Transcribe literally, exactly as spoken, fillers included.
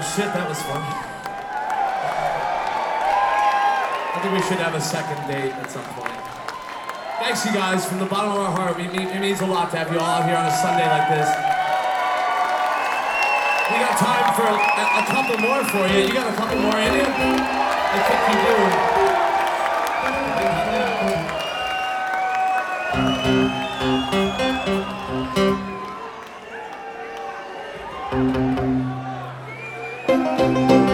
Well, shit, that was fun. I think we should have a second date at some point. Thanks, you guys, from the bottom of our heart. It means a lot to have you all out here on a Sunday like this. We got time for a, a couple more for you. You got a couple more in you? I think you do. Thank you.